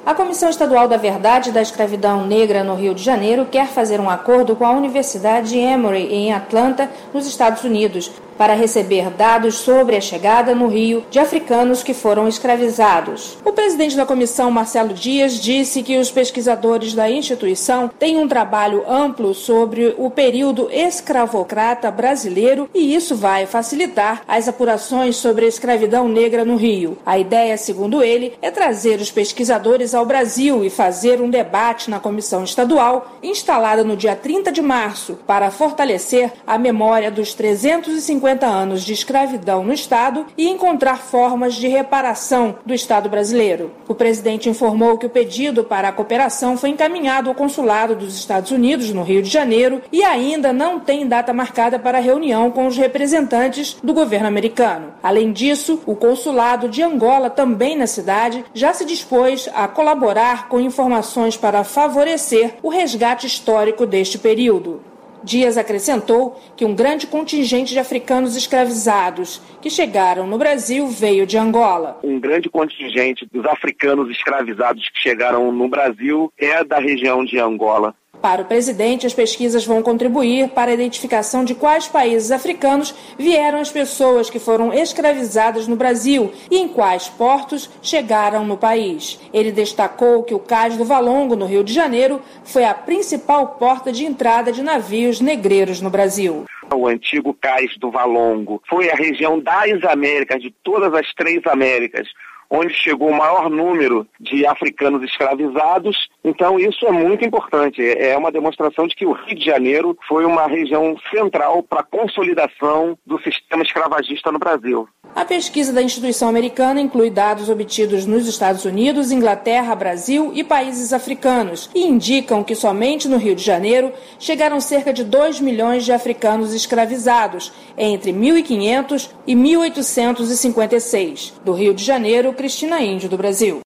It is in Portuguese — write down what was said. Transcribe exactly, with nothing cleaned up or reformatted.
A Comissão Estadual da Verdade da Escravidão Negra no Rio de Janeiro quer fazer um acordo com a Universidade Emory em Atlanta, nos Estados Unidos, para receber dados sobre a chegada no Rio de africanos que foram escravizados. O presidente da comissão, Marcelo Dias, disse que os pesquisadores da instituição têm um trabalho amplo sobre o período escravocrata brasileiro e isso vai facilitar as apurações sobre a escravidão negra no Rio. A ideia, segundo ele, é trazer os pesquisadores ao Brasil e fazer um debate na comissão estadual, instalada no dia trinta de março, para fortalecer a memória dos trezentos e cinquenta anos de escravidão no Estado e encontrar formas de reparação do Estado brasileiro. O presidente informou que o pedido para a cooperação foi encaminhado ao consulado dos Estados Unidos no Rio de Janeiro e ainda não tem data marcada para a reunião com os representantes do governo americano. Além disso, o consulado de Angola, também na cidade, já se dispôs a colaborar com informações para favorecer o resgate histórico deste período. Dias acrescentou que um grande contingente de africanos escravizados que chegaram no Brasil veio de Angola. Um grande contingente dos africanos escravizados que chegaram no Brasil é da região de Angola. Para o presidente, as pesquisas vão contribuir para a identificação de quais países africanos vieram as pessoas que foram escravizadas no Brasil e em quais portos chegaram no país. Ele destacou que o Cais do Valongo, no Rio de Janeiro, foi a principal porta de entrada de navios negreiros no Brasil. O antigo Cais do Valongo foi a região das Américas, de todas as três Américas, onde chegou o maior número de africanos escravizados. Então isso é muito importante, é uma demonstração de que o Rio de Janeiro foi uma região central para a consolidação do sistema escravagista no Brasil. A pesquisa da instituição americana inclui dados obtidos nos Estados Unidos, Inglaterra, Brasil e países africanos e indicam que somente no Rio de Janeiro chegaram cerca de dois milhões de africanos escravizados entre mil e quinhentos e mil oitocentos e cinquenta e seis. Do Rio de Janeiro, Cristina Índio, do Brasil.